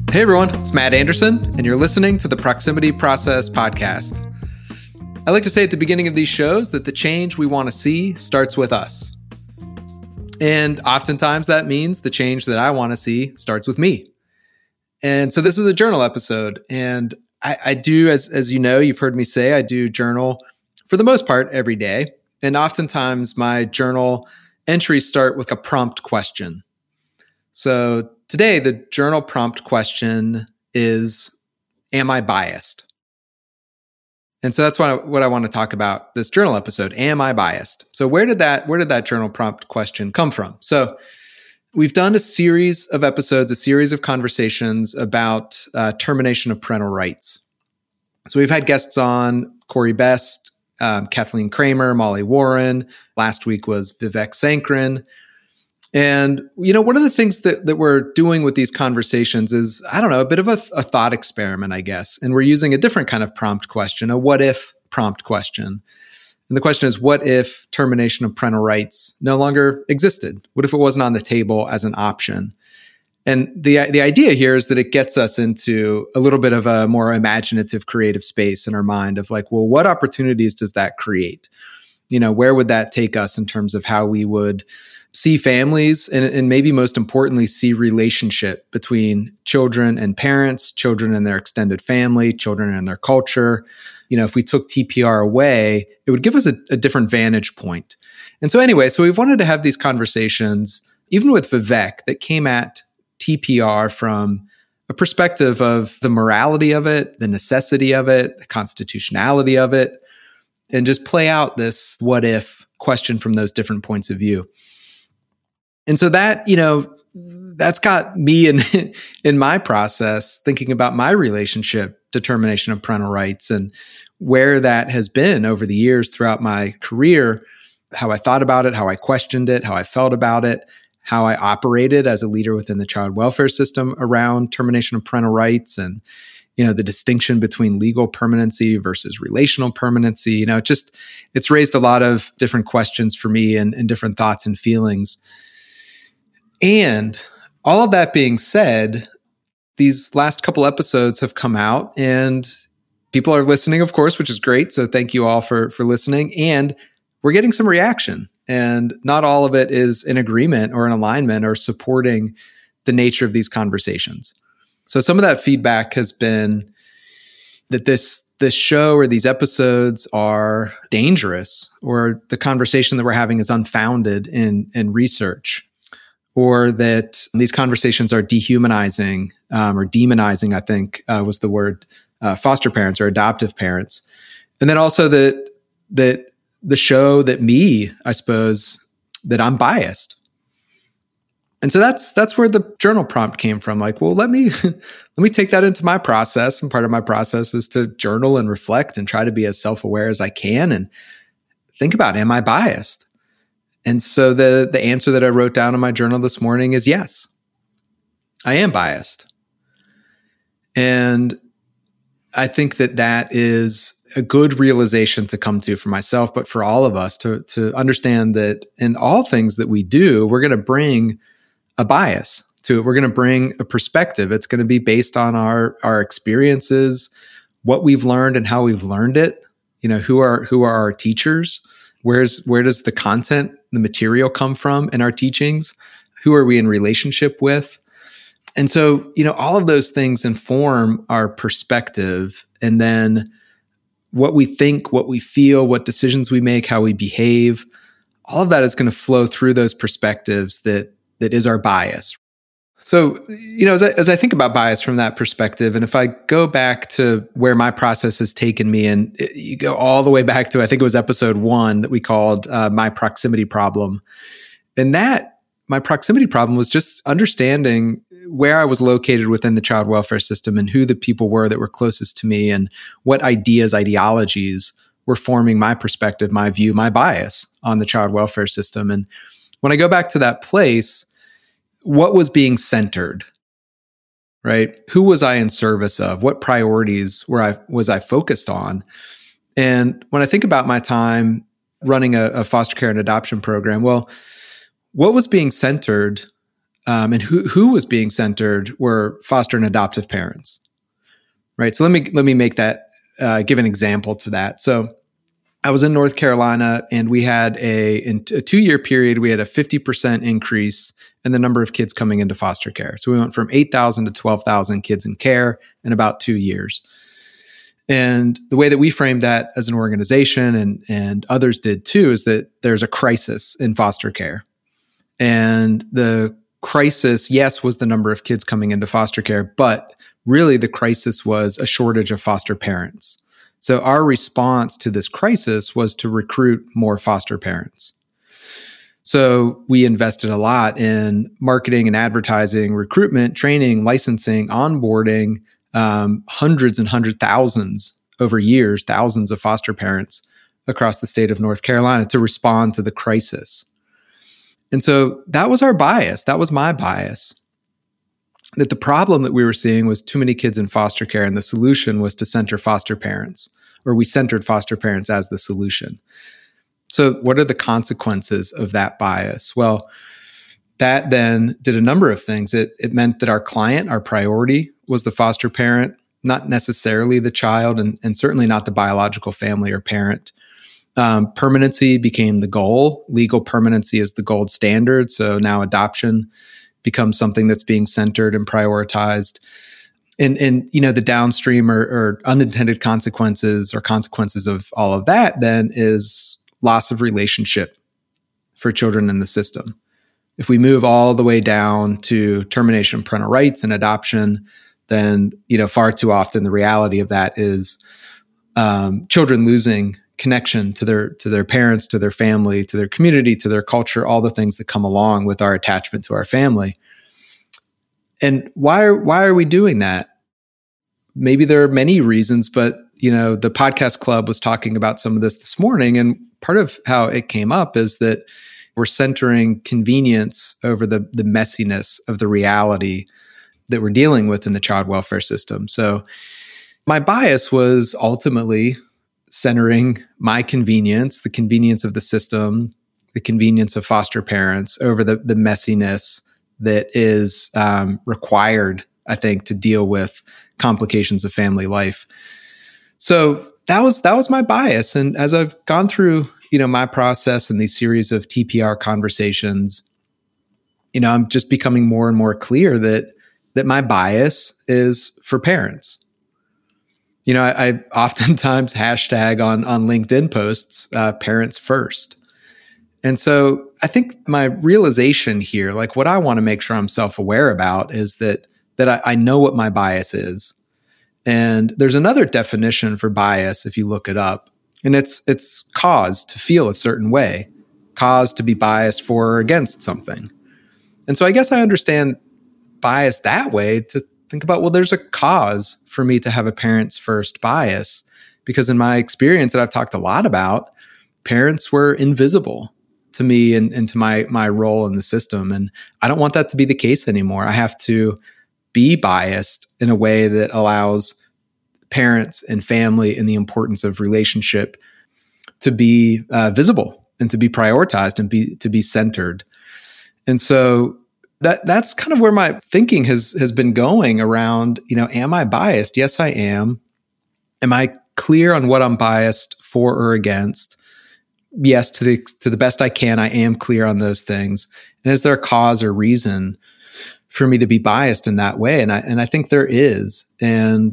Hey everyone, it's Matt Anderson, and you're listening to the Proximity Process Podcast. I like to say at the beginning of these shows that the change we want to see starts with us. And oftentimes that means the change that I want to see starts with me. And so this is a journal episode, and I do, as you know, you've heard me say, I do journal for the most part every day. And oftentimes my journal entries start with a prompt question. So today, the journal prompt question is, am I biased? And so that's what I want to talk about this journal episode. Am I biased? So where did that journal prompt question come from? So we've done a series of episodes, a series of conversations about termination of parental rights. So we've had guests on, Corey Best, Kathleen Kramer, Molly Warren. Last week was Vivek Sankran. And, you know, one of the things that we're doing with these conversations is, I don't know, a bit of a thought experiment, I guess. And we're using a different kind of prompt question, a what if prompt question. And the question is, what if termination of parental rights no longer existed? What if it wasn't on the table as an option? And the idea here is that it gets us into a little bit of a more imaginative, creative space in our mind of like, well, what opportunities does that create? You know, where would that take us in terms of how we would see families and maybe most importantly, see relationship between children and parents, children and their extended family, children and their culture. You know, if we took TPR away, it would give us a different vantage point. And so anyway, so we've wanted to have these conversations, even with Vivek, that came at TPR from a perspective of the morality of it, the necessity of it, the constitutionality of it, and just play out this what if question from those different points of view. And so that, you know, that's got me in my process thinking about my relationship to termination of parental rights and where that has been over the years throughout my career, how I thought about it, how I questioned it, how I felt about it, how I operated as a leader within the child welfare system around termination of parental rights and, you know, the distinction between legal permanency versus relational permanency. You know, it's raised a lot of different questions for me and different thoughts and feelings. And all of that being said, these last couple episodes have come out and people are listening, of course, which is great. So thank you all for listening. And we're getting some reaction. And not all of it is in agreement or in alignment or supporting the nature of these conversations. So some of that feedback has been that this show or these episodes are dangerous, or the conversation that we're having is unfounded in research, or that these conversations are dehumanizing or demonizing, I think was the word, foster parents or adoptive parents. And then also that the show that me, I suppose, that I'm biased. And so that's where the journal prompt came from. Like, well, let me take that into my process. And part of my process is to journal and reflect and try to be as self-aware as I can and think about, am I biased? And so the answer that I wrote down in my journal this morning is yes, I am biased. And I think that is a good realization to come to for myself, but for all of us to understand that in all things that we do, we're going to bring a bias to it. We're going to bring a perspective. It's going to be based on our experiences, what we've learned and how we've learned it. You know, who are our teachers? Where does the content, the material come from in our teachings? Who are we in relationship with? And so, you know, all of those things inform our perspective. And then what we think, what we feel, what decisions we make, how we behave, all of that is going to flow through those perspectives that is our bias. So, you know, as I think about bias from that perspective, and if I go back to where my process has taken me, and you go all the way back to, I think it was episode 1 that we called My Proximity Problem. And that, my proximity problem was just understanding where I was located within the child welfare system and who the people were that were closest to me and what ideologies were forming my perspective, my view, my bias on the child welfare system. And when I go back to that place, what was being centered, right? Who was I in service of? What priorities was I focused on? And when I think about my time running a foster care and adoption program, well, what was being centered and who was being centered were foster and adoptive parents, right? So let me make that give an example to that. So I was in North Carolina, and we had in a 2-year period, we had a 50% increase in the number of kids coming into foster care. So we went from 8,000 to 12,000 kids in care in about 2 years. And the way that we framed that as an organization, and others did too, is that there's a crisis in foster care. And the crisis, yes, was the number of kids coming into foster care, but really the crisis was a shortage of foster parents. So our response to this crisis was to recruit more foster parents. So we invested a lot in marketing and advertising, recruitment, training, licensing, onboarding, hundreds and thousands over years, thousands of foster parents across the state of North Carolina to respond to the crisis. And so that was our bias. That was my bias. That the problem that we were seeing was too many kids in foster care, and the solution was to center foster parents, or we centered foster parents as the solution. So what are the consequences of that bias? Well, that then did a number of things. It meant that our client, our priority, was the foster parent, not necessarily the child, and certainly not the biological family or parent. Permanency became the goal. Legal permanency is the gold standard. So now adoption becomes something that's being centered and prioritized. And the downstream or unintended consequences or consequences of all of that then is loss of relationship for children in the system. If we move all the way down to termination of parental rights and adoption, then far too often the reality of that is children losing connection to their parents, to their family, to their community, to their culture, all the things that come along with our attachment to our family. And why are we doing that? Maybe there are many reasons, but the podcast club was talking about some of this morning, and part of how it came up is that we're centering convenience over the messiness of the reality that we're dealing with in the child welfare system. So my bias was ultimately centering my convenience, the convenience of the system, the convenience of foster parents over the messiness that is required, I think, to deal with complications of family life. So that was my bias. And as I've gone through, my process and these series of TPR conversations, I'm just becoming more and more clear that my bias is for parents. I oftentimes hashtag on LinkedIn posts, parents first. And so I think my realization here, like what I want to make sure I'm self-aware about, is that I know what my bias is. And there's another definition for bias if you look it up, and it's cause to feel a certain way, cause to be biased for or against something. And so I guess I understand bias that way, to think about, well, there's a cause for me to have a parents first bias, because in my experience that I've talked a lot about, parents were invisible to me and to my role in the system. And I don't want that to be the case anymore. I have to be biased in a way that allows parents and family and the importance of relationship to be visible and to be prioritized and to be centered. And so that's kind of where my thinking has been going around, am I biased? Yes, I am. Am I clear on what I'm biased for or against? Yes, to the best I can, I am clear on those things. And is there a cause or reason for me to be biased in that way? And I think there is. And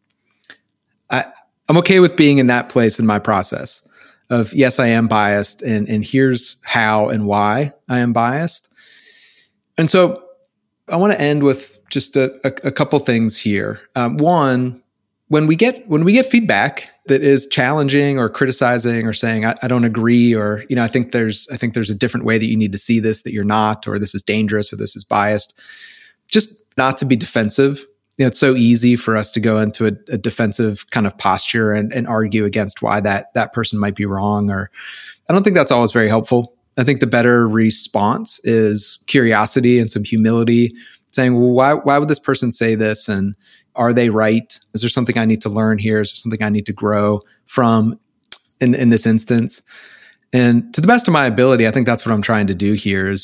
I'm okay with being in that place in my process of, yes, I am biased, and here's how and why I am biased. And so I want to end with just a couple things here. One, when we get feedback that is challenging or criticizing or saying, I don't agree, or, I think there's a different way that you need to see this, that you're not, or this is dangerous, or this is biased, just not to be defensive. It's so easy for us to go into a defensive kind of posture and argue against why that person might be wrong. Or I don't think that's always very helpful. I think the better response is curiosity and some humility, saying, well, why would this person say this? And are they right? Is there something I need to learn here? Is there something I need to grow from in this instance? And to the best of my ability, I think that's what I'm trying to do here, is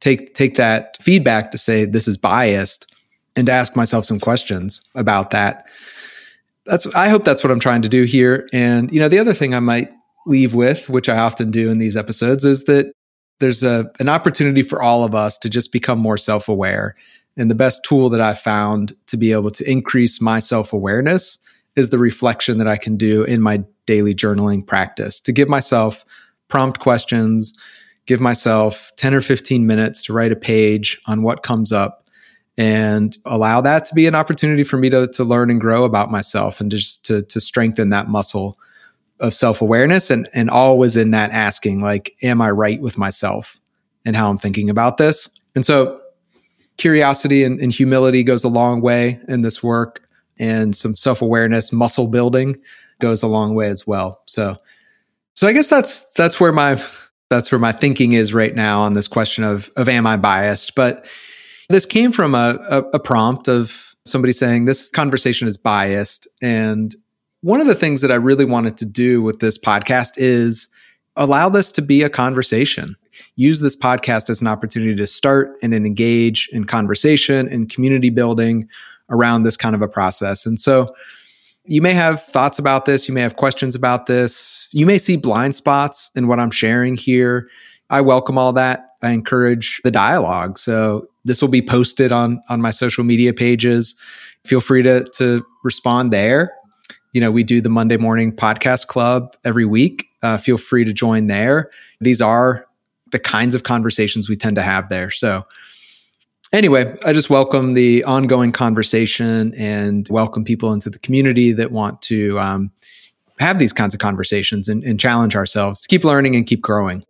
take that feedback to say this is biased and to ask myself some questions about that. I hope that's what I'm trying to do here. And, the other thing I might leave with, which I often do in these episodes, is that there's an opportunity for all of us to just become more self-aware. And the best tool that I've found to be able to increase my self-awareness is the reflection that I can do in my daily journaling practice, to give myself prompt questions, give myself 10 or 15 minutes to write a page on what comes up, and allow that to be an opportunity for me to learn and grow about myself, and just to strengthen that muscle of self-awareness, and always in that asking, like, am I right with myself and how I'm thinking about this? And so curiosity and humility goes a long way in this work, and some self-awareness, muscle building goes a long way as well. So I guess that's where my thinking is right now on this question of am I biased? But this came from a prompt of somebody saying this conversation is biased. And one of the things that I really wanted to do with this podcast is allow this to be a conversation. Use this podcast as an opportunity to start and engage in conversation and community building around this kind of a process. And so you may have thoughts about this. You may have questions about this. You may see blind spots in what I'm sharing here. I welcome all that. I encourage the dialogue. So this will be posted on my social media pages. Feel free to respond there. We do the Monday morning podcast club every week. Feel free to join there. These are the kinds of conversations we tend to have there. So anyway, I just welcome the ongoing conversation and welcome people into the community that want to have these kinds of conversations and challenge ourselves to keep learning and keep growing.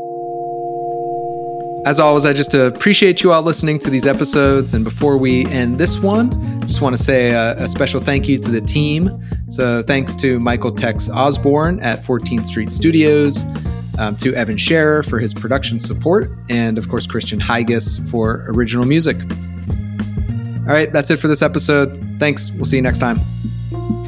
As always, I just appreciate you all listening to these episodes. And before we end this one, I just want to say a special thank you to the team. So thanks to Michael Tex Osborne at 14th Street Studios, to Evan Scherer for his production support, and of course, Christian Hygas for original music. All right, that's it for this episode. Thanks. We'll see you next time.